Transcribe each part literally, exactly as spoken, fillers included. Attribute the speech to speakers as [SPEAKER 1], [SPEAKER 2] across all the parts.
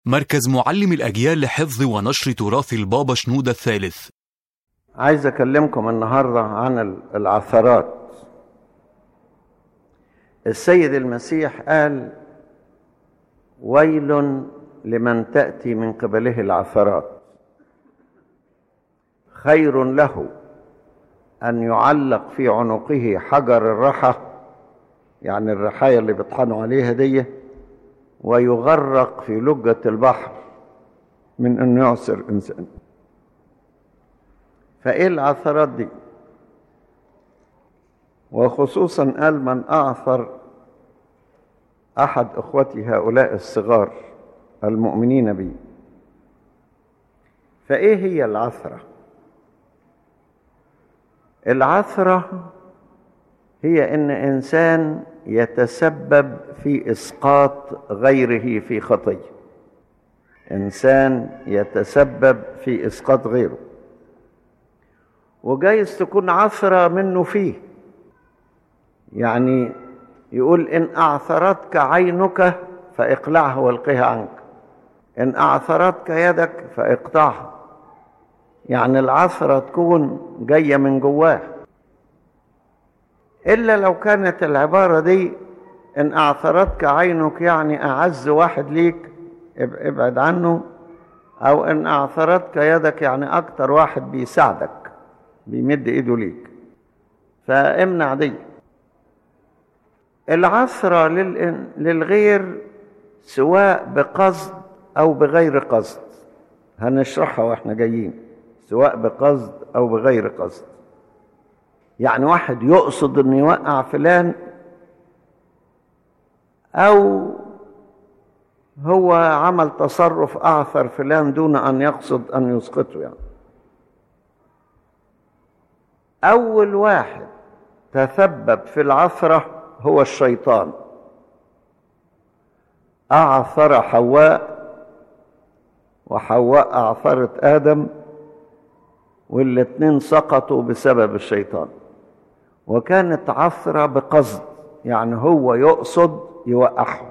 [SPEAKER 1] مركز معلم الأجيال لحفظ ونشر تراث البابا شنودة الثالث.
[SPEAKER 2] عايز أكلمكم النهاردة عن العثرات. السيد المسيح قال: ويل لمن تأتي من قبله العثرات، خير له أن يعلق في عنقه حجر الرحى، يعني الرحاية اللي بيطحنوا عليها دي، ويغرق في لجة البحر من أن يعثر إنسان. فإيه العثرات دي؟ وخصوصا قال: من أعثر أحد إخوتي هؤلاء الصغار المؤمنين بي. فإيه هي العثرة؟ العثرة هي إن إنسان يتسبب في إسقاط غيره في خطية. إنسان يتسبب في إسقاط غيره، وجايز تكون عثرة منه فيه. يعني يقول: إن أعثرتك عينك فاقلعها والقها عنك، إن أعثرتك يدك فاقطعها. يعني العثرة تكون جاية من جواه، إلا لو كانت العبارة دي: إن أعثرتك عينك يعني أعز واحد ليك ابعد عنه، أو إن أعثرتك يدك يعني أكتر واحد بيساعدك بيمد إيده ليك، فامنع دي. العثرة للغير سواء بقصد أو بغير قصد، هنشرحها وإحنا جايين، سواء بقصد أو بغير قصد. يعني واحد يقصد أن يوقع فلان، أو هو عمل تصرف أعثر فلان دون أن يقصد أن يسقطه. يعني أول واحد تسبب في العثرة هو الشيطان. أعثر حواء، وحواء أعثرت آدم، والاتنين سقطوا بسبب الشيطان. وكانت عثرة بقصد، يعني هو يقصد يوقعهم،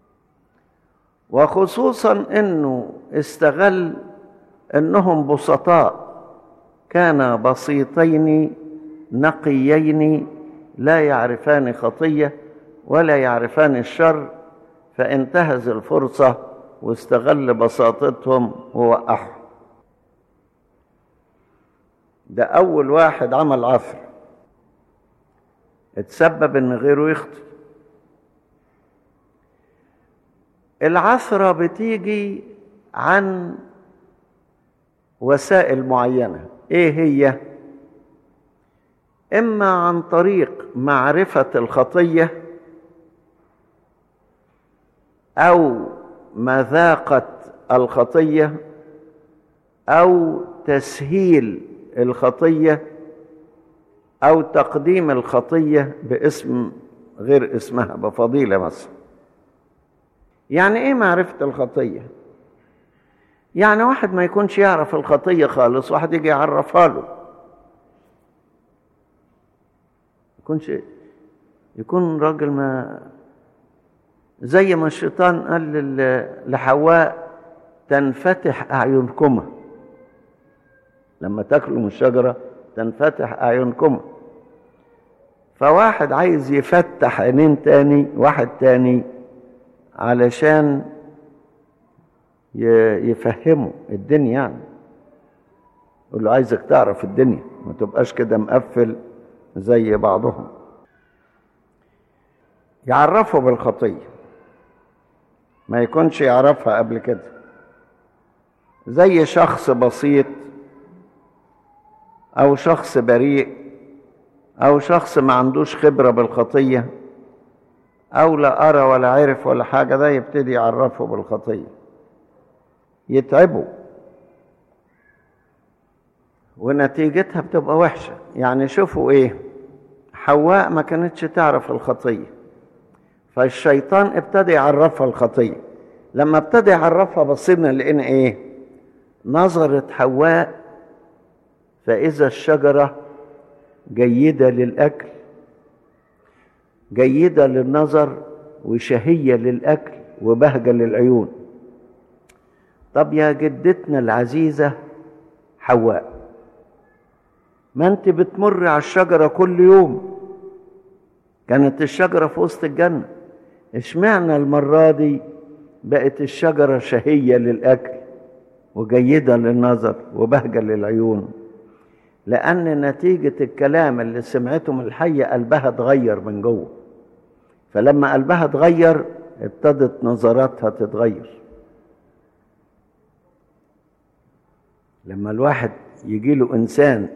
[SPEAKER 2] وخصوصا انه استغل انهم بسطاء، كان بسيطين نقيين لا يعرفان خطية ولا يعرفان الشر، فانتهز الفرصة واستغل بساطتهم ووقعهم. ده أول واحد عمل عثر، اتسبب ان غيره يخطئ. العثرة بتيجي عن وسائل معينة. ايه هي؟ اما عن طريق معرفة الخطية، او مذاقة الخطية، او تسهيل الخطية، أو تقديم الخطية باسم غير اسمها، بفضيلة مثلا. يعني إيه معرفة الخطية؟ يعني واحد ما يكونش يعرف الخطية خالص، واحد يجي يعرفها له. يكونش يكون راجل ما، زي ما الشيطان قال لحواء: تنفتح أعينكما، لما تاكلوا من الشجرة تنفتح أعينكم. فواحد عايز يفتح عينين تاني واحد تاني علشان يفهمه الدنيا، يعني يقول له: عايزك تعرف الدنيا، ما تبقاش كده مقفل زي بعضهم. يعرفه بالخطية، ما يكونش يعرفها قبل كده. زي شخص بسيط، أو شخص بريء، أو شخص ما عندوش خبرة بالخطية، أو لا أرى ولا عرف ولا حاجة، ده يبتدي يعرفه بالخطية، يتعبه، ونتيجتها بتبقى وحشة. يعني شوفوا إيه، حواء ما كانتش تعرف الخطية، فالشيطان ابتدى يعرفها الخطية. لما ابتدى يعرفها بصينا لقينا إيه؟ نظرت حواء فإذا الشجرة جيدة للأكل، جيدة للنظر، وشهية للأكل، وبهجة للعيون. طب يا جدتنا العزيزة حواء، ما انت بتمر على الشجرة كل يوم، كانت الشجرة في وسط الجنة، اشمعنى المرة دي بقت الشجرة شهية للأكل وجيدة للنظر وبهجة للعيون؟ لأن نتيجة الكلام اللي سمعته من الحية قلبها اتغير من جوه، فلما قلبها اتغير ابتدت نظراتها تتغير. لما الواحد يجيله إنسان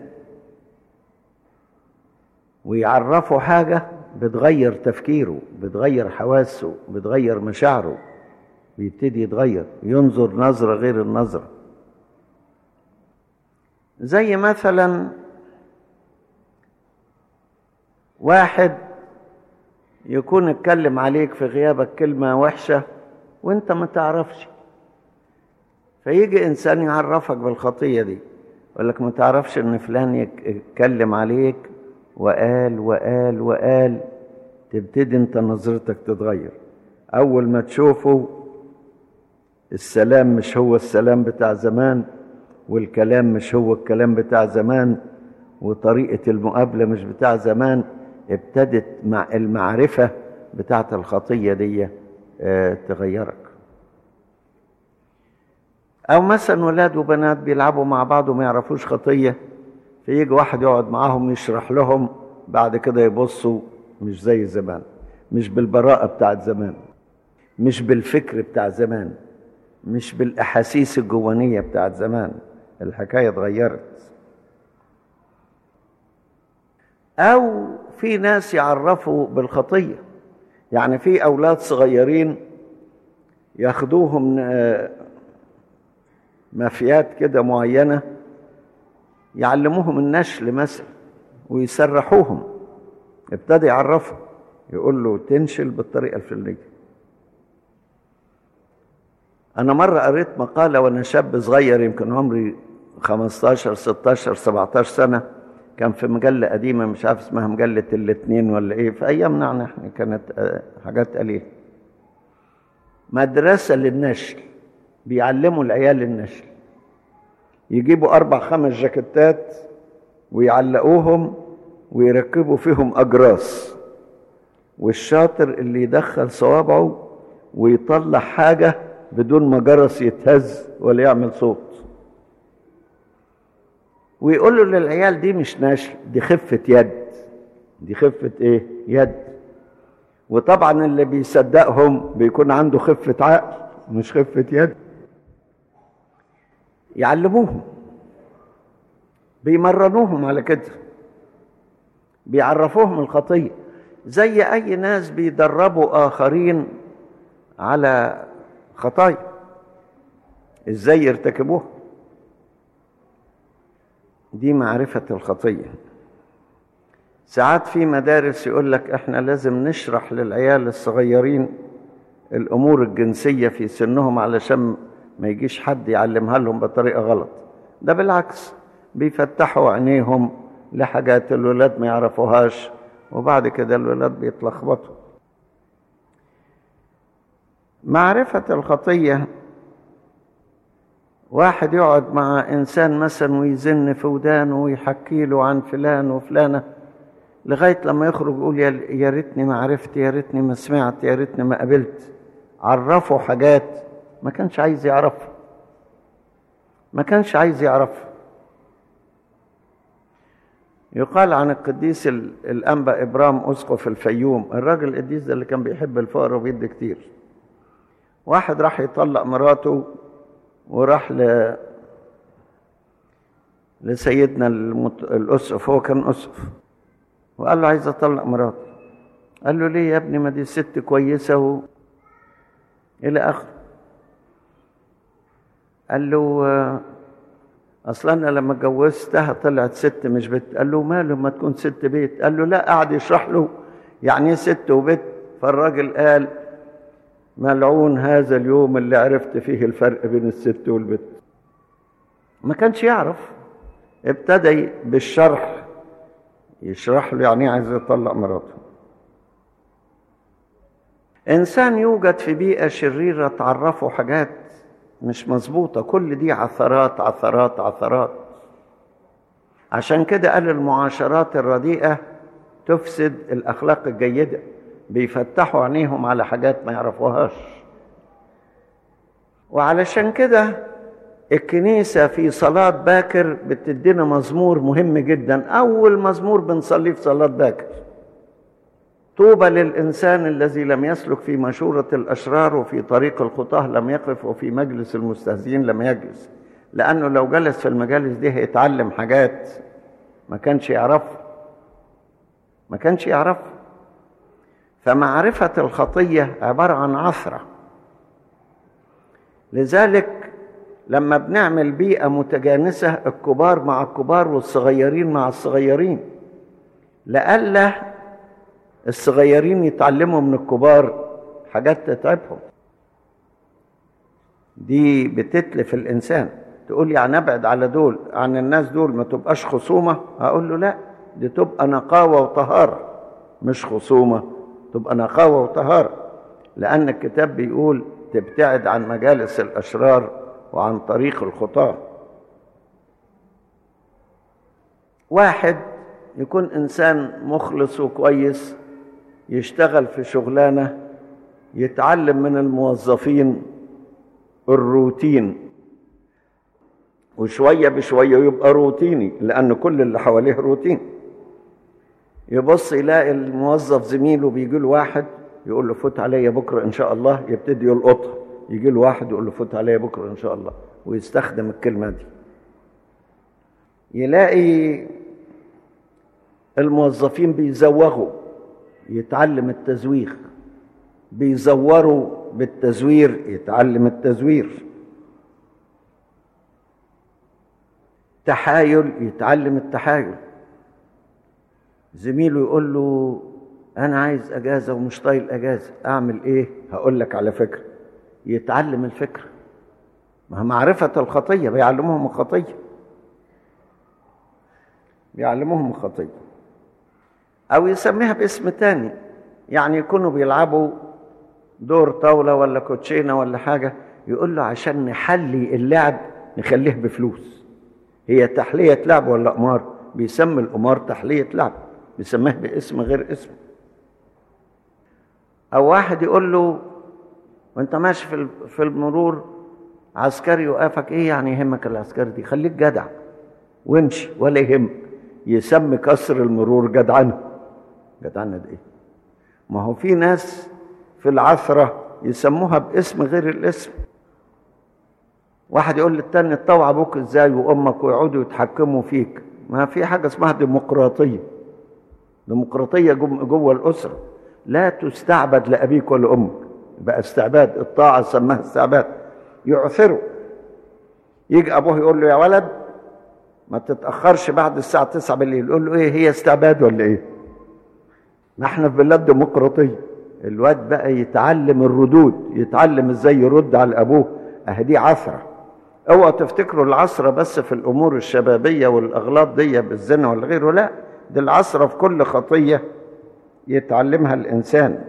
[SPEAKER 2] ويعرفه حاجة بتغير تفكيره، بتغير حواسه، بتغير مشاعره، بيبتدي يتغير، ينظر نظرة غير النظرة. زي مثلا واحد يكون اتكلم عليك في غيابك كلمة وحشة وانت ما تعرفش، فيجي انسان يعرفك بالخطية دي، يقول لك ما تعرفش ان فلان يتكلم عليك وقال وقال وقال، تبتدي انت نظرتك تتغير. اول ما تشوفه السلام مش هو السلام بتاع زمان، والكلام مش هو الكلام بتاع زمان، وطريقة المقابلة مش بتاع زمان، ابتدت مع المعرفة بتاعة الخطية دي اه تغيرك. او مثلا ولاد وبنات بيلعبوا مع بعض وما يعرفوش خطية، فيجي واحد يقعد معاهم يشرح لهم، بعد كده يبصوا مش زي زمان، مش بالبراءة بتاعت زمان، مش بالفكر بتاع زمان، مش بالأحاسيس الجوانية بتاعت زمان، الحكاية اتغيرت. أو في ناس يعرفوا بالخطية، يعني في أولاد صغيرين ياخدوهم مافيات كده معينة يعلموهم النشل مثلا ويسرحوهم، ابتدى يعرفوا، يقول له تنشل بالطريقة الفلانية. أنا مرة قريت مقالة وأنا شاب صغير، يمكن عمري خمستاشر ستاشر سبعتاشر سنة، كان في مجلة قديمة مش عارف اسمها مجلة الاثنين ولا إيه، في أيامنا نحن كانت حاجات قليلة، مدرسة للنشل، بيعلموا العيال النشل، يجيبوا أربع خمس جاكيتات ويعلقوهم ويركبوا فيهم أجراس، والشاطر اللي يدخل صوابعه ويطلع حاجة بدون ما جرس يتهز ولا يعمل صوت، ويقولوا للعيال دي مش نشل، دي خفة يد، دي خفة ايه؟ يد. وطبعا اللي بيصدقهم بيكون عنده خفة عقل مش خفة يد. يعلموهم، بيمرنوهم على كده، بيعرفوهم الخطية، زي أي ناس بيدربوا آخرين على خطايا إزاي يرتكبوها. دي معرفة الخطية. ساعات في مدارس يقول لك احنا لازم نشرح للعيال الصغيرين الأمور الجنسية في سنهم علشان ما يجيش حد يعلمها لهم بطريقة غلط. ده بالعكس، بيفتحوا عينيهم لحاجات الولاد ما يعرفوهاش، وبعد كده الولاد بيتلخبطوا. معرفة الخطية، واحد يقعد مع إنسان مثلا ويزن في ودانه ويحكي له عن فلان وفلانة لغاية لما يخرج يقول يا ريتني ما عرفت، يا ريتني ما سمعت، يا ريتني ما قابلت. عرفه حاجات ما كانش عايز يعرفها، ما كانش عايز يعرفها. يقال عن القديس الأنبا إبرام أسقف الفيوم، الراجل القديس ده اللي كان بيحب الفقراء وبيدي كتير. واحد راح يطلق مراته وراح ل... لسيدنا المت... الأسقف، هو كان أسقف، وقال له عايز أطلق مراته. قال له ليه يا ابني؟ ما دي ست كويسة و... إلى آخر. قال له أصلا أنا لما اتجوزتها طلعت ست مش بيت. قال له ماله ما تكون ست بيت؟ قال له لا. قعد يشرح له يعني ايه ست وبيت. فالراجل قال ملعون هذا اليوم اللي عرفت فيه الفرق بين الست والبيت. ما كانش يعرف، ابتدى بالشرح يشرح له يعني عايز يطلق مراته. إنسان يوجد في بيئة شريرة تعرفه حاجات مش مظبوطة، كل دي عثرات عثرات عثرات. عشان كده قال المعاشرات الرديئة تفسد الأخلاق الجيدة، بيفتحوا عينيهم على حاجات ما يعرفوهاش. وعلشان كده الكنيسة في صلاة باكر بتدينا مزمور مهم جدا، أول مزمور بنصليه في صلاة باكر: طوبى للإنسان الذي لم يسلك في مشورة الأشرار وفي طريق الخطاة لم يقف وفي مجلس المستهزئين لم يجلس. لأنه لو جلس في المجالس دي هيتعلم حاجات ما كانش يعرفها ما كانش يعرفها فمعرفة الخطية عبارة عن عثرة. لذلك لما بنعمل بيئة متجانسة، الكبار مع الكبار والصغيرين مع الصغيرين، لألا الصغيرين يتعلموا من الكبار حاجات تتعبهم، دي بتتلف الإنسان. تقول يعني أبعد على دول عن الناس دول ما تبقاش خصومة؟ أقول له لا، دي تبقى نقاوة وطهارة، مش خصومة، تبقى نقاوة وطهارة. لأن الكتاب بيقول تبتعد عن مجالس الأشرار وعن طريق الخطاة. واحد يكون إنسان مخلص وكويس، يشتغل في شغلانة، يتعلم من الموظفين الروتين، وشوية بشوية يبقى روتيني، لأن كل اللي حواليه روتين. يبص يلاقي الموظف زميله بيجي له واحد يقول له فوت عليا بكرة إن شاء الله، يبتدي يلقطها. يجي له واحد يقول له فوت عليا بكرة إن شاء الله، ويستخدم الكلمة دي. يلاقي الموظفين بيزوغوا، يتعلم التزويغ. بيزوروا بالتزوير، يتعلم التزوير. تحايل، يتعلم التحايل. زميله يقول له أنا عايز أجازة ومش طايل أجازة، أعمل إيه؟ هقول لك على فكرة. يتعلم الفكرة. ما معرفة الخطية، بيعلمهم الخطية بيعلمهم الخطية أو يسميها باسم تاني. يعني يكونوا بيلعبوا دور طاولة ولا كوتشينة ولا حاجة، يقول له عشان نحلي اللعب نخليه بفلوس. هي تحلية لعب ولا قمار؟ بيسمي القمار تحلية لعب، بيسميه باسم غير اسمه. أو واحد يقول له وانت ماشي في في المرور عسكري وقفك، ايه يعني يهمك العسكري دي؟ خليك جدع وامشي ولا يهمك. يسمي كسر المرور جدعنة. جدعنة ده ايه؟ ما هو في ناس في العثرة يسموها باسم غير الاسم. واحد يقول للتاني تطوع ابوك ازاي وامك، ويقعدوا يتحكموا فيك. ما في حاجة اسمها ديمقراطية. ديمقراطية جوه الأسرة، لا تستعبد لأبيك ولا أمك. بقى استعباد، الطاعة سماها استعباد. يعثروا. يجي أبوه يقول له يا ولد ما تتأخرش بعد الساعة تسعة بالليل، يقول له ايه، هي استعباد ولا ايه؟ نحن في بلاد ديمقراطية. الواد بقى يتعلم الردود، يتعلم ازاي يرد على أبوه. اهدي عثرة. اوعى تفتكروا العثرة بس في الأمور الشبابية والأغلاط دي بالزنا ولا غيره، لا، دي العثرة في كل خطية يتعلمها الإنسان.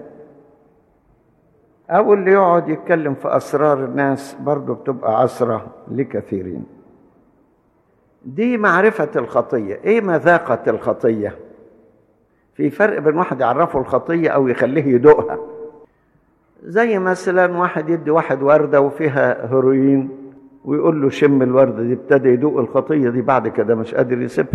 [SPEAKER 2] أو اللي يقعد يتكلم في أسرار الناس برضو بتبقى عثرة لكثيرين. دي معرفة الخطية. إيه مذاقة الخطية؟ في فرق بين واحد يعرفه الخطية أو يخليه يدوقها. زي مثلا واحد يدي واحد وردة وفيها هيروين ويقول له شم الوردة دي، ابتدى يدوق الخطية دي، بعد كده مش قادر يسيبها.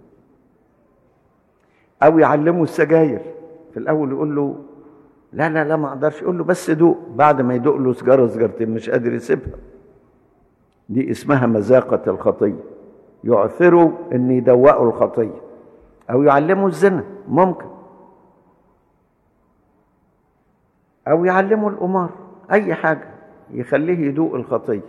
[SPEAKER 2] أو يعلمه السجاير، في الأول يقول له لا لا لا ما أقدرش، يقول له بس دوق، بعد ما يدوق له سجارة سجارتين مش قادر يسيبها. دي اسمها مذاقة الخطية. يعثروا إن يدوقوا الخطية. أو يعلموا الزنا، ممكن. أو يعلموا القمار، أي حاجة يخليه يدوق الخطية.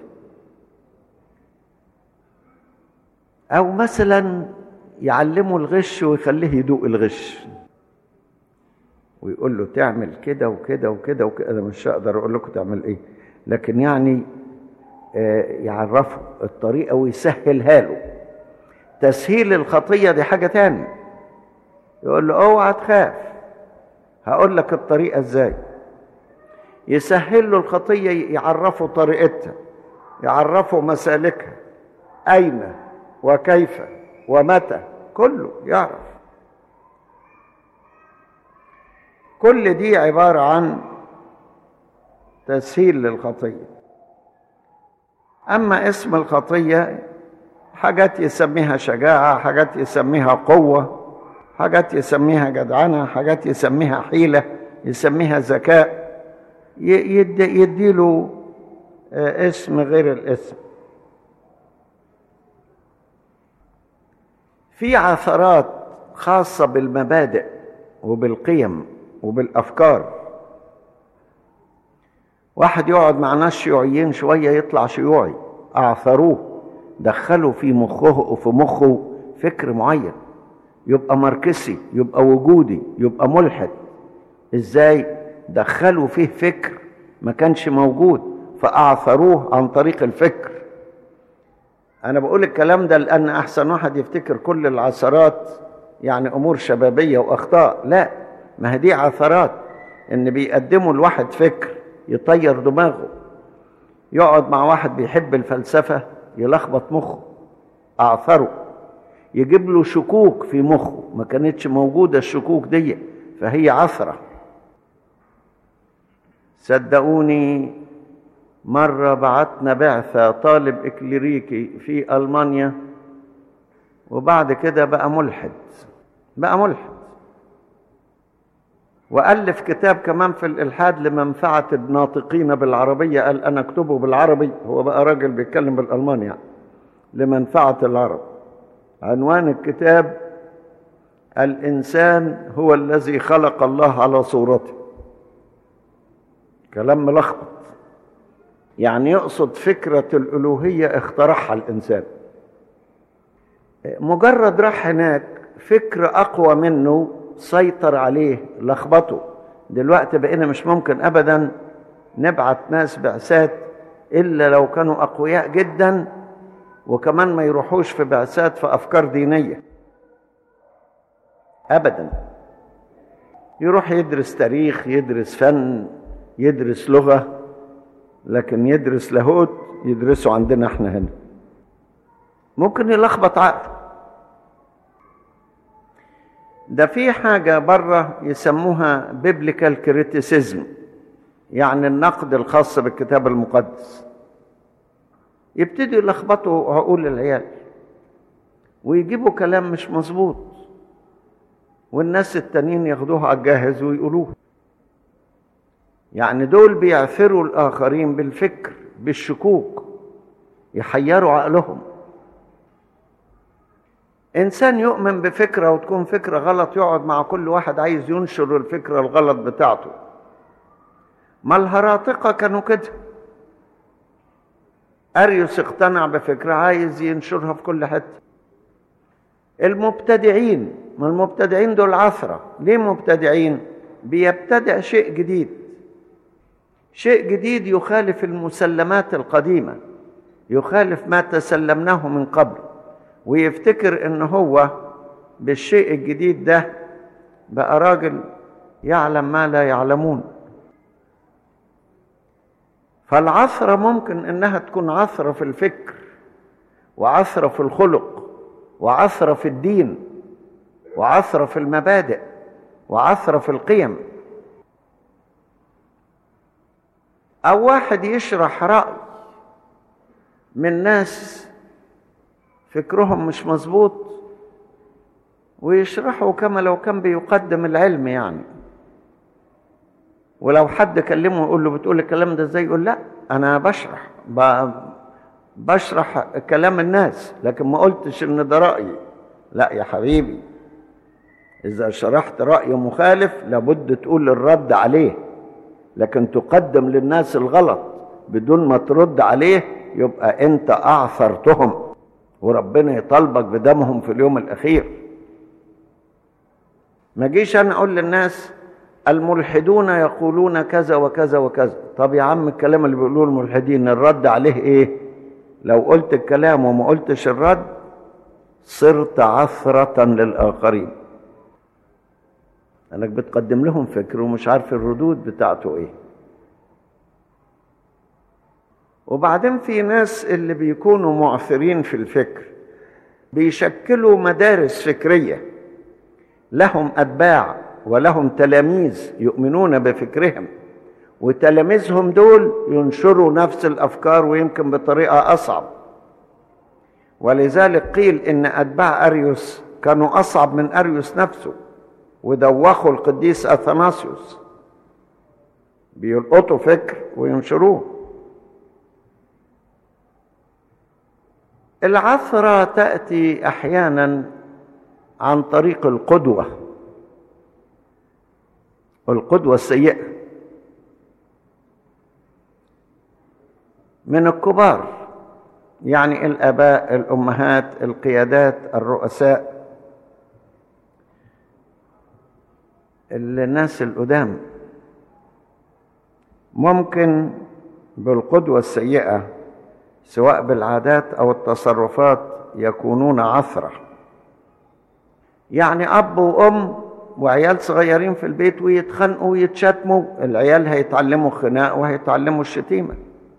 [SPEAKER 2] أو مثلا يعلموا الغش ويخليه يدوق الغش، ويقول له تعمل كده وكده وكده وكده. أنا مش هقدر أقول لكم تعمل إيه، لكن يعني يعرفه الطريقة ويسهلها له. تسهيل الخطية دي حاجة تانية. يقول له اوعى تخاف، هقول لك الطريقة ازاي. يسهل له الخطية، يعرفه طريقتها. يعرفه مسالكها، أين وكيف ومتى، كله يعرف. كل دي عبارة عن تسهيل للخطية. أما اسم الخطية حاجات يسميها شجاعة، حاجات يسميها قوة، حاجات يسميها جدعنة، حاجات يسميها حيلة، يسميها ذكاء، يدي يديله اسم غير الاسم. في عثرات خاصة بالمبادئ وبالقيم وبالأفكار. واحد يقعد مع ناس شيوعيين شوية يطلع شيوعي، أعثروه، دخلوا في مخه وفي مخه فكر معين، يبقى ماركسي، يبقى وجودي، يبقى ملحد. ازاي؟ دخلوا فيه فكر ما كانش موجود فأعثروه عن طريق الفكر. أنا بقول الكلام ده لأن أحسن واحد يفتكر كل العثرات يعني أمور شبابية وأخطاء. لا، ما هي دي عثرات، إن بيقدموا الواحد فكر يطير دماغه. يقعد مع واحد بيحب الفلسفة يلخبط مخه، أعثره، يجيب له شكوك في مخه ما كانتش موجودة الشكوك دي، فهي عثرة. صدقوني مرة بعتنا بعثة طالب إكليريكي في ألمانيا، وبعد كده بقى ملحد، بقى ملحد، وألف كتاب كمان في الإلحاد لمنفعة الناطقين بالعربية. قال أنا أكتبه بالعربي، هو بقى راجل بيتكلم بالألماني يعني، لمنفعة العرب. عنوان الكتاب الإنسان هو الذي خلق الله على صورته. كلام ملخبط، يعني يقصد فكرة الألوهية اخترعها الإنسان. مجرد راح هناك فكر أقوى منه سيطر عليه، لخبطه. دلوقتي بقينا مش ممكن أبدا نبعت ناس بعثات إلا لو كانوا أقوياء جدا، وكمان ما يروحوش في بعثات في أفكار دينية أبدا. يروح يدرس تاريخ، يدرس فن، يدرس لغة، لكن يدرس لاهوت يدرسه عندنا احنا هنا ممكن يلخبط عقله. ده في حاجة بره يسموها بيبليكال كريتيسيزم، يعني النقد الخاص بالكتاب المقدس. يبتدي يلخبطوا عقول العيال ويجيبوا كلام مش مظبوط، والناس التانيين ياخدوها على الجاهز ويقولوه. يعني دول بيعثروا الآخرين بالفكر، بالشكوك، يحيروا عقلهم. إنسان يؤمن بفكرة وتكون فكرة غلط يقعد مع كل واحد عايز ينشر الفكرة الغلط بتاعته. ما الهراطقة كانوا كده، أريوس اقتنع بفكرة عايز ينشرها في كل حتة. المبتدعين، ما المبتدعين دول عثرة. ليه مبتدعين؟ بيبتدع شيء جديد، شيء جديد يخالف المسلمات القديمة، يخالف ما تسلمناه من قبل، ويفتكر ان هو بالشيء الجديد ده بقى راجل يعلم ما لا يعلمون. فالعثرة ممكن انها تكون عثرة في الفكر، وعثرة في الخلق، وعثرة في الدين، وعثرة في المبادئ، وعثرة في القيم. او واحد يشرح رأي من ناس فكرهم مش مظبوط ويشرحه كما لو كان بيقدم العلم يعني، ولو حد كلمه يقول له بتقول الكلام ده ازاي؟ يقول لا انا بشرح بشرح كلام الناس لكن ما قلتش ان ده رأيي. لا يا حبيبي، اذا شرحت رأي مخالف لابد تقول الرد عليه، لكن تقدم للناس الغلط بدون ما ترد عليه يبقى انت اعثرتهم، وربنا يطالبك بدمهم في اليوم الاخير. ما جيش انا اقول للناس الملحدون يقولون كذا وكذا وكذا. طب يا عم الكلام اللي بيقولوه الملحدين الرد عليه ايه؟ لو قلت الكلام وما قلتش الرد صرت عثرة للآخرين، انك بتقدم لهم فكر ومش عارف الردود بتاعته ايه. وبعدين في ناس اللي بيكونوا معثرين في الفكر بيشكلوا مدارس فكرية، لهم أتباع ولهم تلاميذ يؤمنون بفكرهم، وتلاميذهم دول ينشروا نفس الأفكار ويمكن بطريقة أصعب. ولذلك قيل إن أتباع أريوس كانوا أصعب من أريوس نفسه، ودوخوا القديس أثناسيوس، بيلقطوا فكر وينشروه. العثرة تأتي أحيانا عن طريق القدوة، القدوة السيئة من الكبار، يعني الآباء، الأمهات، القيادات، الرؤساء، الناس القدام. ممكن بالقدوة السيئة سواء بالعادات أو التصرفات يكونون عثرة. يعني أب وأم وعيال صغيرين في البيت ويتخانقوا ويتشتموا، العيال هيتعلموا خناق وهيتعلموا الشتيمة،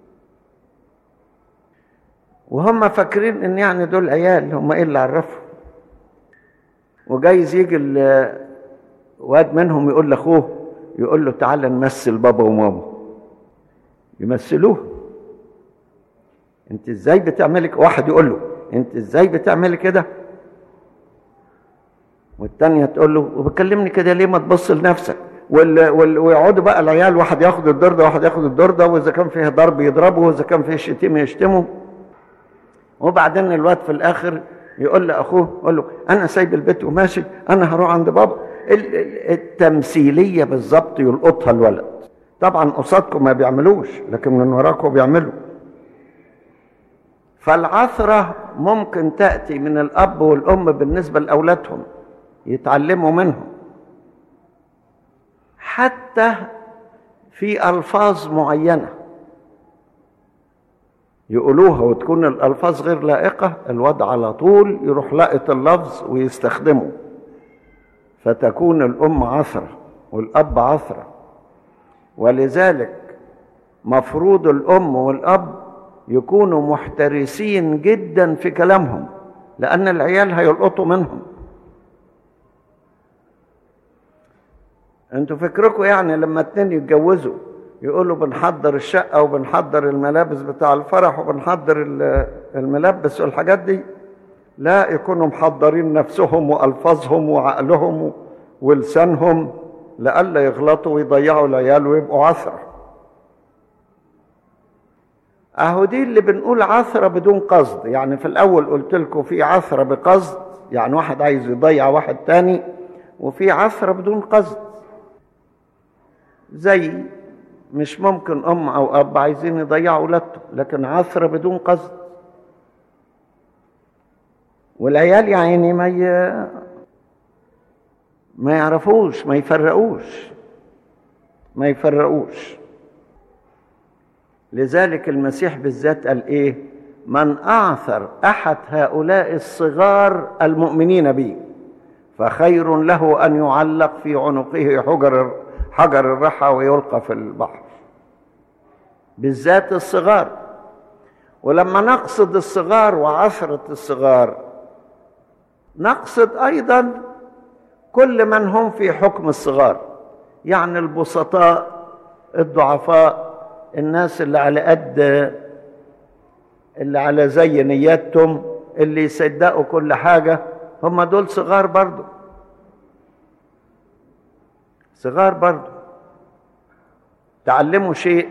[SPEAKER 2] وهم فاكرين ان يعني دول عيال، هم ايه اللي عرفهم. وجايز يجي الواد منهم يقول لاخوه، يقول له تعالى نمثل بابا وماما، يمثلوه. انت ازاي بتعملي كده؟ واحد يقول له انت ازاي بتعملي كده، والتانية تقول له وبكلمني كده ليه، ما تبص لنفسك. وال... وال... ويقعدوا بقى العيال، واحد ياخد الدور ده واحد ياخد الدور ده، واذا كان فيه ضرب يضربه، واذا كان فيه شتيمه يشتمه. وبعدين الواد في الاخر يقول لاخوه، يقول له انا سايب البيت وماشي، انا هروح عند بابا. التمثيليه بالظبط يلقطها الولد. طبعا قصادكم ما بيعملوش، لكن من وراكم بيعملوا. فالعثره ممكن تاتي من الاب والام بالنسبه لاولادهم، يتعلموا منهم، حتى في الفاظ معينه يقولوها وتكون الألفاظ غير لائقة، الواد على طول يروح لاقط اللفظ ويستخدمه، فتكون الأم عثرة والأب عثرة. ولذلك مفروض الأم والأب يكونوا محترسين جدا في كلامهم، لأن العيال هيلقطوا منهم. انتوا فكركم يعني لما اتنين يتجوزوا يقولوا بنحضر الشقة وبنحضر الملابس بتاع الفرح وبنحضر الملبس والحاجات دي؟ لا، يكونوا محضرين نفسهم وألفاظهم وعقلهم ولسانهم لألا يغلطوا ويضيعوا العيال ويبقوا عثرة. اهو دي اللي بنقول عثرة بدون قصد. يعني في الأول قلت لكم في عثرة بقصد، يعني واحد عايز يضيع واحد تاني، وفي عثرة بدون قصد. زي مش ممكن أم أو أب عايزين يضيعوا أولادهم، لكن عثرة بدون قصد. والعيال يعني ما ي... ما يعرفوش، ما يفرقوش ما يفرقوش لذلك المسيح بالذات قال إيه؟ من أعثر أحد هؤلاء الصغار المؤمنين بي فخير له أن يعلق في عنقه حجر حجر الرحى ويلقى في البحر. بالذات الصغار. ولما نقصد الصغار وعثرة الصغار، نقصد أيضا كل من هم في حكم الصغار، يعني البسطاء، الضعفاء، الناس اللي على قد اللي على زي نياتهم، اللي يصدقوا كل حاجة، هم دول صغار برضو، صغار برضو. تعلموا شيء.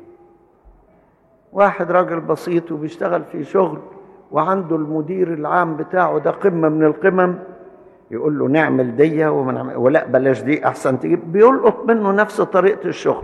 [SPEAKER 2] واحد راجل بسيط وبيشتغل في شغل وعنده المدير العام بتاعه ده قمة من القمم، يقول له نعمل دي ولا بلاش دي احسن تجيب، بيلقط منه نفس طريقة الشغل.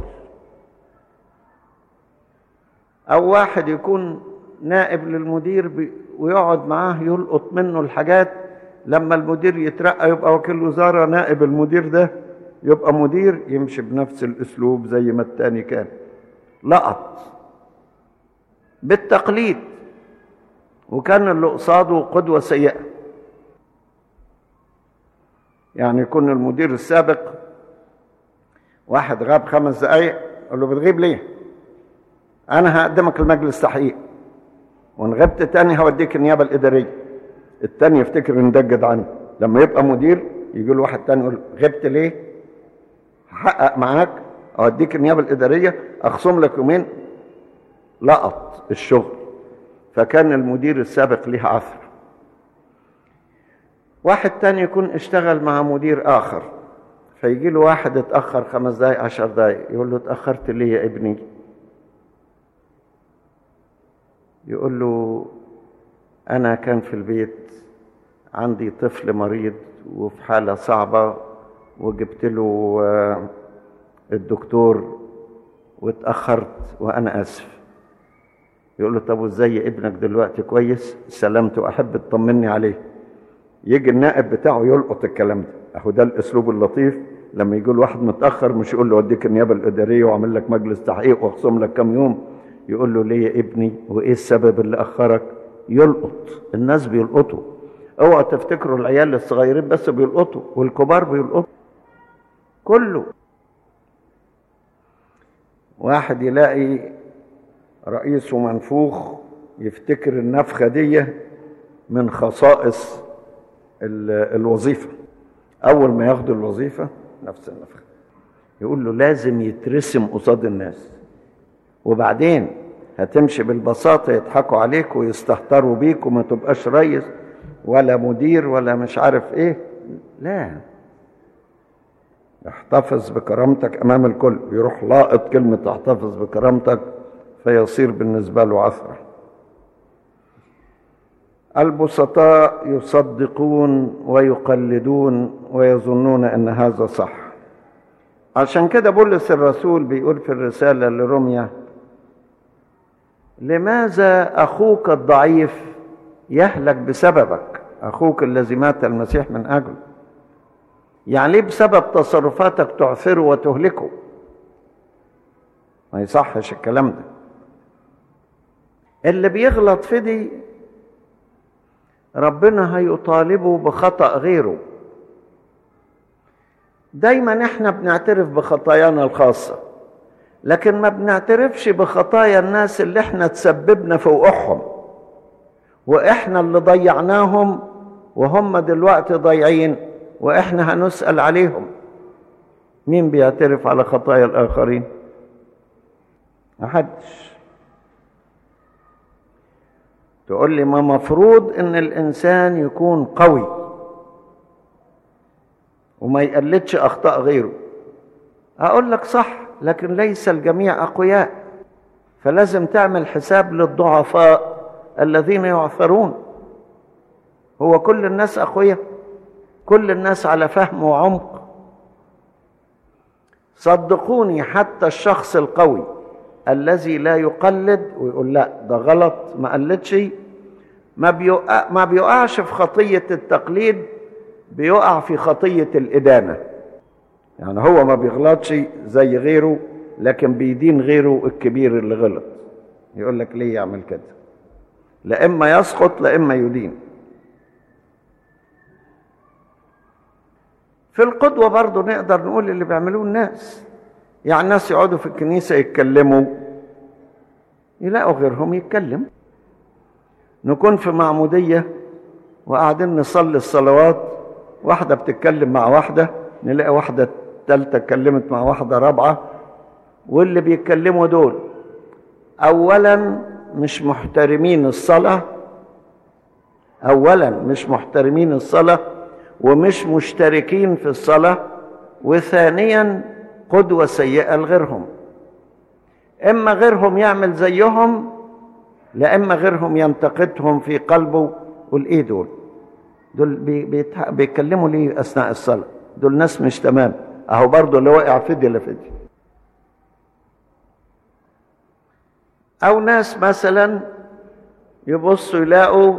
[SPEAKER 2] او واحد يكون نائب للمدير ويقعد معاه يلقط منه الحاجات، لما المدير يترقى يبقى وكيل وزارة، نائب المدير ده يبقى مدير، يمشي بنفس الاسلوب زي ما التاني كان. لقط بالتقليد، وكان اللي قصاده قدوة سيئة. يعني يكون المدير السابق واحد غاب خمس دقايق، قال له بتغيب ليه؟ انا هقدمك لمجلس تحقيق، وان غبت تاني هوديك النيابه الاداريه. التاني يفتكر ان ده الجدعان، لما يبقى مدير يجي له واحد تاني يقول غبت ليه؟ هحقق معاك، اوديك النيابه الاداريه، اخصم لك يومين. لقط الشغل. فكان المدير السابق ليه عثر. واحد تاني يكون اشتغل مع مدير اخر، فيجي له واحد اتاخر خمس دقايق عشر دقايق، يقول له اتاخرت ليه يا ابني؟ يقول له انا كان في البيت عندي طفل مريض وفي حالة صعبة، وجبت له الدكتور واتأخرت وأنا آسف. يقول له طب وازاي ابنك دلوقتي؟ كويس سلامته، أحب تطمني عليه. يجي النائب بتاعه يلقط الكلام ده. أهو ده الأسلوب اللطيف، لما يقول واحد متأخر مش يقول له وديك النيابة الإدارية وأعمل لك مجلس تحقيق وأخصم لك كم يوم، يقول له ليه يا ابني وإيه السبب اللي أخرك؟ يلقط. الناس بيلقطوا. اوعوا تفتكروا العيال الصغيرين بس بيلقطوا، والكبار بيلقطوا كله. واحد يلاقي رئيسه منفوخ يفتكر النفخة دي من خصائص الوظيفة. أول ما ياخدوا الوظيفة نفس النفخة، يقول له لازم يترسم قصاد الناس، وبعدين هتمشي بالبساطة يضحكوا عليك ويستهتروا بيك وما تبقاش رئيس ولا مدير ولا مش عارف ايه. لا، احتفظ بكرامتك امام الكل. يروح لاقط كلمة احتفظ بكرامتك فيصير بالنسبة له عثرة. البسطاء يصدقون ويقلدون ويظنون ان هذا صح. عشان كده بولس الرسول بيقول في الرسالة لروميا: لماذا اخوك الضعيف يهلك بسببك؟ اخوك الذي مات المسيح من اجله. يعني ليه بسبب تصرفاتك تعثره وتهلكه؟ ما يصحش الكلام ده. اللي بيغلط في دي ربنا هيطالبه بخطأ غيره. دايما احنا بنعترف بخطايانا الخاصة، لكن ما بنعترفش بخطايا الناس اللي احنا تسببنا في وقوعهم، واحنا اللي ضيعناهم وهم دلوقتي ضايعين واحنا هنسأل عليهم. مين بيعترف على خطايا الاخرين؟ محدش. تقول لي ما مفروض ان الانسان يكون قوي وما يقلدش اخطاء غيره. اقول لك صح، لكن ليس الجميع اقوياء، فلازم تعمل حساب للضعفاء الذين يعثرون. هو كل الناس اقوياء؟ كل الناس على فهم وعمق؟ صدقوني حتى الشخص القوي الذي لا يقلد ويقول لا ده غلط ما قلدش، ما بيقع ما بيقعش في خطية التقليد، بيقع في خطية الإدانة. يعني هو ما بيغلطش زي غيره، لكن بيدين غيره الكبير اللي غلط. يقول لك ليه يعمل كده؟ لا إما يسقط لا إما يدين. في القدوة برضو نقدر نقول اللي بيعملوه الناس. يعني الناس يقعدوا في الكنيسة يتكلموا، يلاقوا غيرهم يتكلم. نكون في معمودية وقاعدين نصلي الصلوات، واحدة بتتكلم مع واحدة، نلاقي واحدة تالتة اتكلمت مع واحدة رابعة، واللي بيتكلموا دول أولا مش محترمين الصلاة، أولا مش محترمين الصلاة ومش مشتركين في الصلاة، وثانيا قدوة سيئة لغيرهم. إما غيرهم يعمل زيهم، لا إما غيرهم ينتقدهم في قلبه. والإيه دول؟ دول بيتكلموا ليه أثناء الصلاة؟ دول ناس مش تمام. أهو برضو اللي وقع فدي لفدي. أو ناس مثلا يبصوا يلاقوا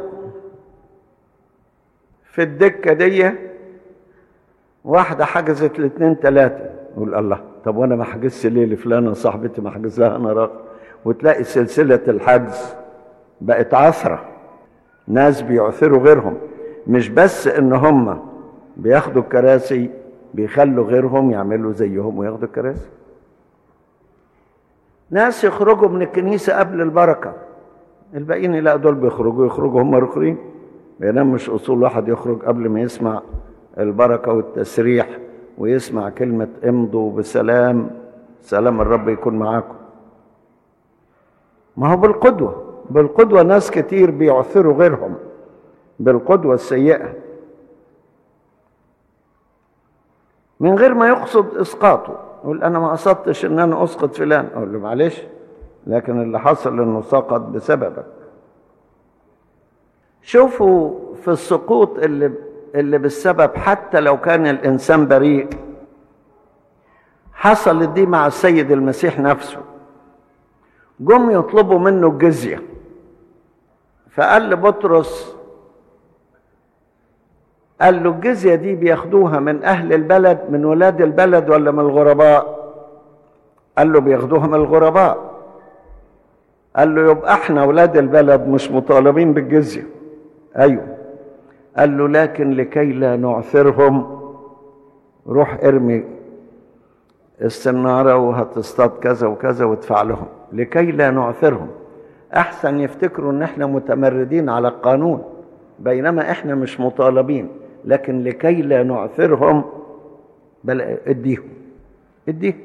[SPEAKER 2] في الدكة دي واحدة حجزت الاثنين ثلاثة، يقول الله طب وانا ما حجزش ليه لفلانة صاحبتي ما حجز لها انا رقم؟ وتلاقي سلسلة الحجز بقت عثرة. ناس بيعثروا غيرهم، مش بس ان هم بياخدوا الكراسي، بيخلوا غيرهم يعملوا زيهم وياخدوا الكراسي. ناس يخرجوا من الكنيسة قبل البركة، الباقيين لا دول بيخرجوا يخرجوا هم رخرين، بينما مش أصول واحد يخرج قبل ما يسمع البركة والتسريح ويسمع كلمة امضوا بسلام، سلام الرب يكون معاكم. ما هو بالقدوة، بالقدوة ناس كتير بيعثروا غيرهم بالقدوة السيئة من غير ما يقصد إسقاطه. يقول أنا ما قصدتش إن أنا أسقط فلان، أقول له معلش، لكن اللي حصل إنه سقط بسببك. شوفوا في السقوط اللي اللي بالسبب، حتى لو كان الإنسان بريء، حصلت دي مع السيد المسيح نفسه. جم يطلبوا منه الجزية، فقال لبطرس، قال له الجزية دي بياخدوها من أهل البلد، من ولاد البلد ولا من الغرباء؟ قال له بياخدوها من الغرباء. قال له يبقى احنا ولاد البلد مش مطالبين بالجزية. أيوه. قال له لكن لكي لا نعثرهم، روح ارمي السنارة وهتصطاد كذا وكذا وادفع لهم، لكي لا نعثرهم. أحسن يفتكروا إن احنا متمردين على القانون، بينما احنا مش مطالبين، لكن لكي لا نعثرهم بل اديهم اديهم.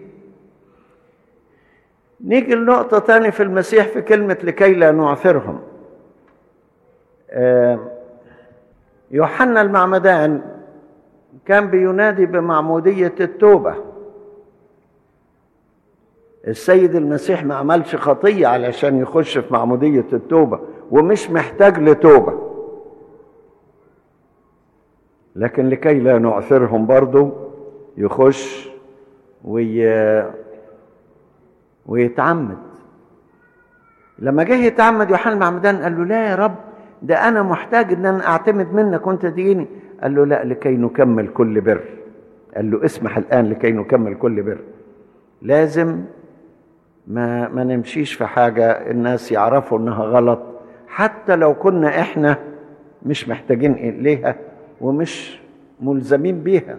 [SPEAKER 2] نيجي لنقطة تاني في المسيح في كلمة لكي لا نعثرهم. يوحنا المعمدان كان بينادي بمعمودية التوبة. السيد المسيح ما عملش خطية علشان يخش في معمودية التوبة، ومش محتاج لتوبة، لكن لكي لا نعثرهم برضو يخش وي... ويتعمد. لما جه يتعمد يوحنا المعمدان قال له لا يا رب، ده أنا محتاج إن أنا أعتمد منك وأنت تجيني. قال له لا، لكي نكمل كل بر. قال له اسمح الآن لكي نكمل كل بر. لازم ما ما نمشيش في حاجة الناس يعرفوا إنها غلط، حتى لو كنا إحنا مش محتاجين إليها ومش ملزمين بيها.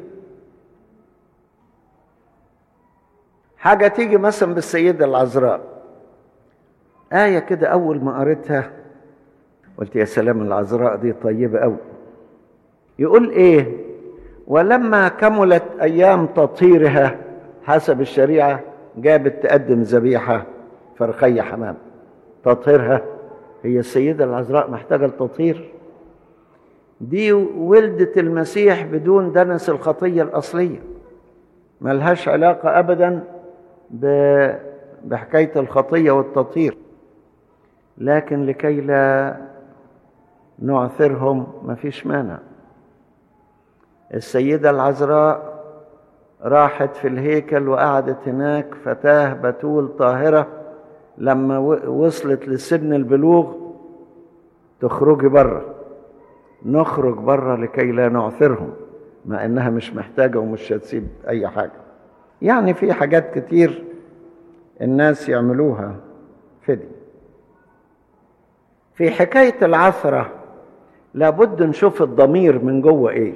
[SPEAKER 2] حاجة تيجي مثلا بالسيدة العذراء، آية كده أول ما قريتها قلت يا سلام، العذراء دي طيبة أوي. يقول إيه؟ ولما كملت أيام تطهيرها حسب الشريعة جابت تقدم ذبيحة فرخية حمام. تطهيرها، هي السيدة العذراء محتاجة لتطهير؟ دي ولدت المسيح بدون دنس الخطية الأصلية، ملهاش علاقة أبدا بحكاية الخطية والتطهير. لكن لكي لا نعثرهم مفيش مانع. السيدة العذراء راحت في الهيكل وقعدت هناك فتاة بتول طاهرة، لما وصلت لسن البلوغ تخرجي بره، نخرج بره لكي لا نعثرهم، مع انها مش محتاجة ومش هتسيب اي حاجة. يعني في حاجات كتير الناس يعملوها فدي. في حكاية العثرة لابد نشوف الضمير من جوه ايه.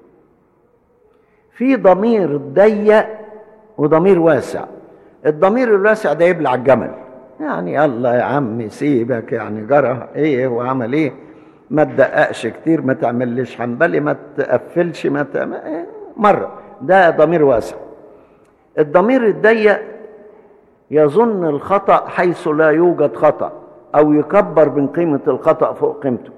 [SPEAKER 2] في ضمير ضيق وضمير واسع. الضمير الواسع ده يبلع الجمل، يعني الله يا عمي سيبك، يعني جرى ايه وعمل ايه، ما تدققش كتير، ما تعملش حنبلي، ما تقفلش، ما تعمل إيه مرة. ده ضمير واسع. الضمير الضيق يظن الخطأ حيث لا يوجد خطأ، أو يكبر من قيمة الخطأ فوق قيمته.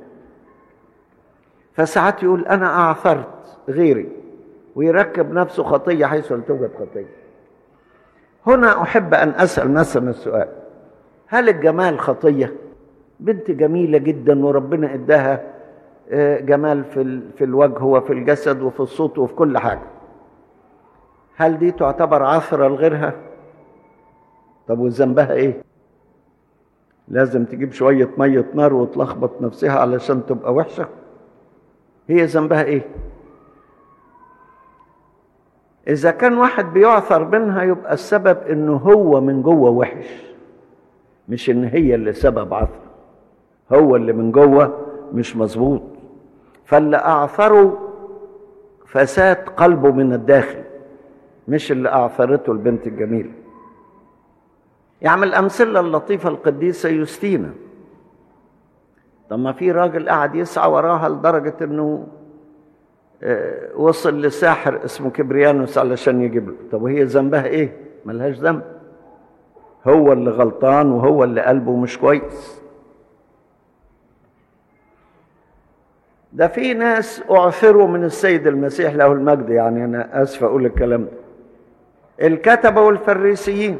[SPEAKER 2] فساعات يقول أنا أعثرت غيري، ويركب نفسه خطية حيث لا توجد خطية. هنا أحب أن أسأل مثلا السؤال: هل الجمال خطية؟ بنت جميلة جدا وربنا إداها جمال في في الوجه وفي الجسد وفي الصوت وفي كل حاجة، هل دي تعتبر عثرة لغيرها؟ طب وذنبها إيه؟ لازم تجيب شوية مية نار وتلخبط نفسها علشان تبقى وحشة؟ هي ذنبها إيه؟ إذا كان واحد بيعثر منها يبقى السبب إنه هو من جوه وحش، مش إن هي اللي سبب عثر، هو اللي من جوه مش مظبوط. فاللي أعثره فساد قلبه من الداخل، مش اللي أعثرته البنت الجميلة. يعني الأمثلة اللطيفة القديسة يوستينا، طب ما في راجل قاعد يسعى وراها لدرجة انه وصل لساحر اسمه كبريانوس علشان يجيب له. طب وهي ذنبها ايه؟ ملهاش ذنب، هو اللي غلطان وهو اللي قلبه مش كويس. ده في ناس اعثروا من السيد المسيح له المجد، يعني انا اسف اقول الكلام ده، الكتبة والفريسيين.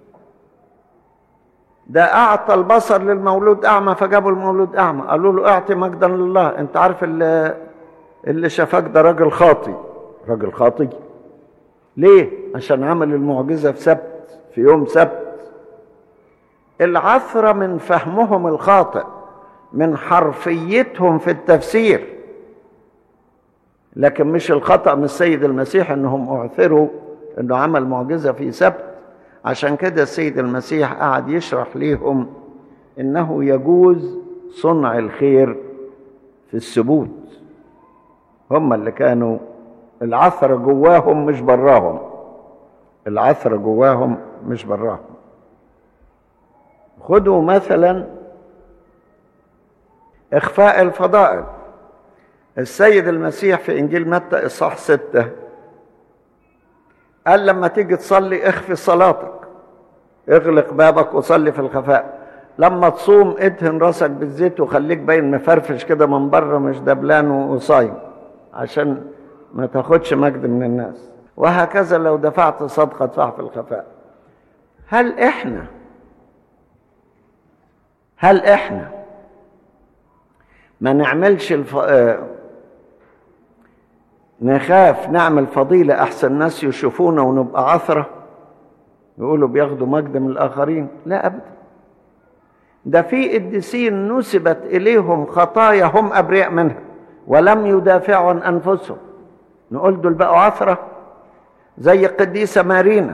[SPEAKER 2] ده اعطى البصر للمولود اعمى فجابوا المولود اعمى، قالوا له اعطي مجدا لله. انت عارف اللي, اللي شافك ده راجل خاطي. راجل خاطي ليه؟ عشان عمل المعجزة في سبت، في يوم سبت. العثرة من فهمهم الخاطئ، من حرفيتهم في التفسير، لكن مش الخطأ من السيد المسيح انهم اعثروا انه عمل معجزة في سبت. عشان كده السيد المسيح قعد يشرح ليهم انه يجوز صنع الخير في السبوت. هم اللي كانوا العثرة جواهم مش براهم، العثرة جواهم مش براهم. خدوا مثلا إخفاء الفضائل. السيد المسيح في إنجيل متى إصحاح ستة قال لما تيجي تصلي اخفي صلاتك، اغلق بابك وصلي في الخفاء. لما تصوم ادهن راسك بالزيت وخليك باين مفرفش كده من بره، مش دبلان وصايم، عشان ما تاخدش مجد من الناس. وهكذا لو دفعت صدقة ادفعها في الخفاء. هل احنا هل احنا ما نعملش الف... نخاف نعمل فضيلة احسن الناس يشوفونا ونبقى عثرة يقولوا بياخدوا مجد من الاخرين؟ لا ابدا. ده في قديسين نسبت اليهم خطايا هم ابرياء منها ولم يدافعوا عن انفسهم، نقول دول بقوا عثرة؟ زي القديسة مارينا،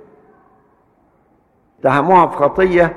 [SPEAKER 2] اتهموها في خطية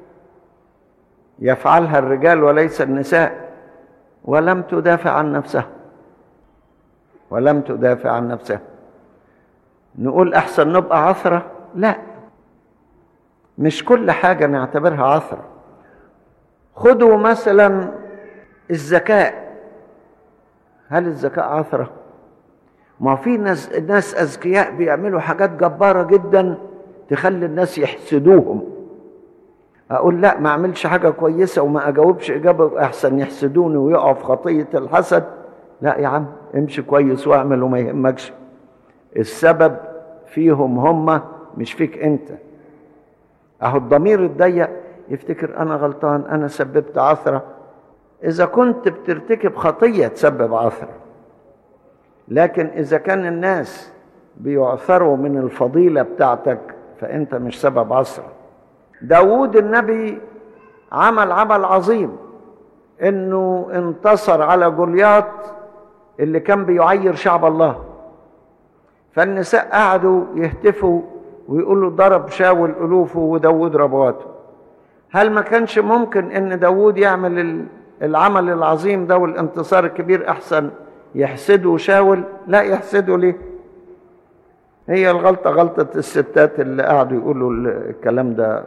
[SPEAKER 2] يفعلها الرجال وليس النساء، ولم تدافع عن نفسها ولم تدافع عن نفسها. نقول احسن نبقى عثرة؟ لا، مش كل حاجة نعتبرها عثرة. خدوا مثلا الذكاء، هل الذكاء عثرة؟ ما في ناس ناس اذكياء بيعملوا حاجات جبارة جدا تخلي الناس يحسدوهم. اقول لا، ما اعملش حاجة كويسة وما اجاوبش اجابة احسن يحسدوني ويقعوا في خطية الحسد. لا يا عم، امشي كويس واعمل وما يهمكش، السبب فيهم هم مش فيك انت. اهو الضمير الضيق يفتكر انا غلطان، انا سببت عثرة. اذا كنت بترتكب خطية تسبب عثرة، لكن اذا كان الناس بيعثروا من الفضيلة بتاعتك فانت مش سبب عثرة. داود النبي عمل عمل عظيم، انه انتصر على جولياط اللي كان بيعير شعب الله، فالنساء قعدوا يهتفوا ويقولوا ضرب شاول ألوفه وداود ربواته. هل ما كانش ممكن ان داود يعمل العمل العظيم ده والانتصار الكبير احسن يحسدوا شاول؟ لا، يحسدوا ليه؟ هي الغلطة غلطة الستات اللي قعدوا يقولوا الكلام ده،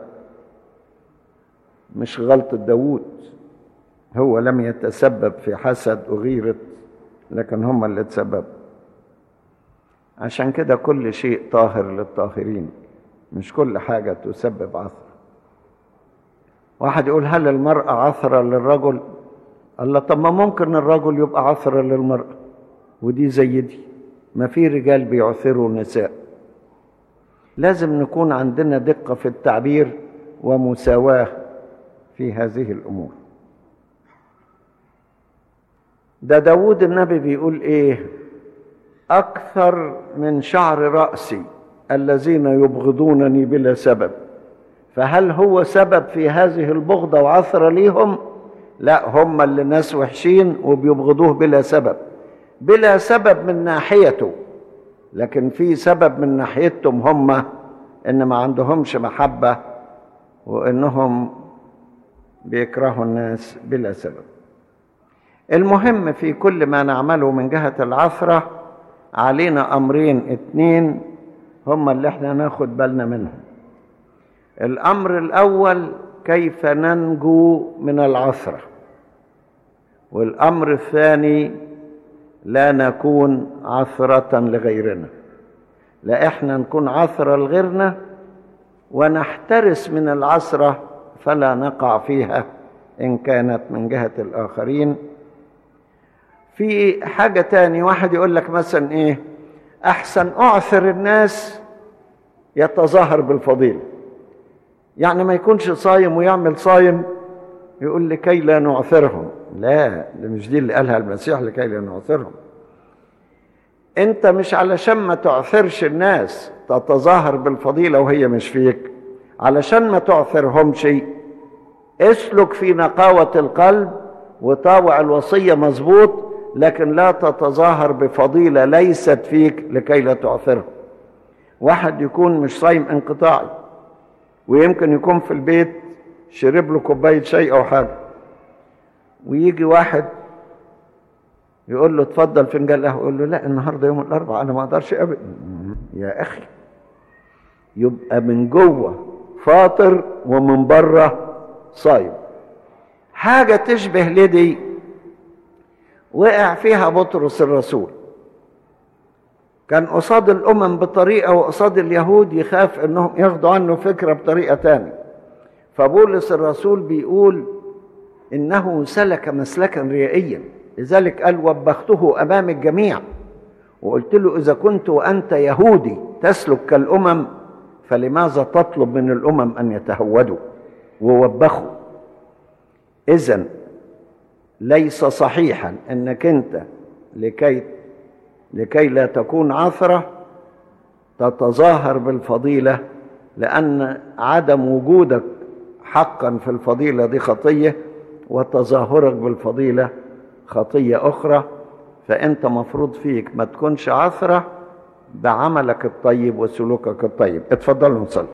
[SPEAKER 2] مش غلطة داود. هو لم يتسبب في حسد وغيرة، لكن هم اللي تسببوا. عشان كده كل شيء طاهر للطاهرين، مش كل حاجة تسبب عثرة. واحد يقول هل المرأة عثرة للرجل؟ الله، طب ما ممكن الرجل يبقى عثرة للمرأة، ودي زي دي. ما في رجال بيعثروا نساء. لازم نكون عندنا دقة في التعبير ومساواة في هذه الأمور. ده داود النبي بيقول ايه؟ أكثر من شعر رأسي الذين يبغضونني بلا سبب. فهل هو سبب في هذه البغضة وعثرة ليهم؟ لا، هم اللي ناس وحشين وبيبغضوه بلا سبب. بلا سبب من ناحيته، لكن في سبب من ناحيتهم هم، ان ما عندهمش محبة وانهم بيكرهوا الناس بلا سبب. المهم في كل ما نعمله من جهة العثرة علينا أمرين اتنين هم اللي احنا ناخد بالنا منهم. الأمر الأول كيف ننجو من العثرة، والأمر الثاني لا نكون عثرة لغيرنا. لا إحنا نكون عثرة لغيرنا ونحترس من العثرة فلا نقع فيها إن كانت من جهة الآخرين. في حاجة تاني، واحد يقول لك مثلا إيه، أحسن أعثر الناس يتظاهر بالفضيلة، يعني ما يكونش صايم ويعمل صايم، يقول لكي لا نعثرهم. لا، ده مش دي اللي قالها المسيح، لكي لا نعثرهم. انت مش علشان ما تعثرش الناس تتظاهر بالفضيلة وهي مش فيك، علشان ما تعثرهم شيء اسلك في نقاوة القلب وطاوع الوصية مظبوط، لكن لا تتظاهر بفضيلة ليست فيك لكي لا تعثرهم. واحد يكون مش صايم انقطاعي ويمكن يكون في البيت شرب له كوباية شاي او حاجة، ويجي واحد يقول له اتفضل فنجان قهوة، يقول له لا النهارده يوم الاربعاء انا ما اقدرش ابدا. يا اخي، يبقى من جوه فاطر ومن بره صايم. حاجة تشبه لدي وقع فيها بطرس الرسول، كان قصاد الأمم بطريقة وقصاد اليهود يخاف أنهم ياخدوا عنه فكرة بطريقة تانية. فبولس الرسول بيقول إنه سلك مسلكا ريائيا، لذلك قال وبخته أمام الجميع وقلت له إذا كنت وأنت يهودي تسلك كالأمم فلماذا تطلب من الأمم أن يتهودوا؟ ووبخوا. إذن ليس صحيحا أنك أنت لكي لكي لا تكون عثرة تتظاهر بالفضيلة، لأن عدم وجودك حقا في الفضيلة دي خطية، وتظاهرك بالفضيلة خطية أخرى. فأنت مفروض فيك ما تكونش عثرة بعملك الطيب وسلوكك الطيب. اتفضلوا نصلي.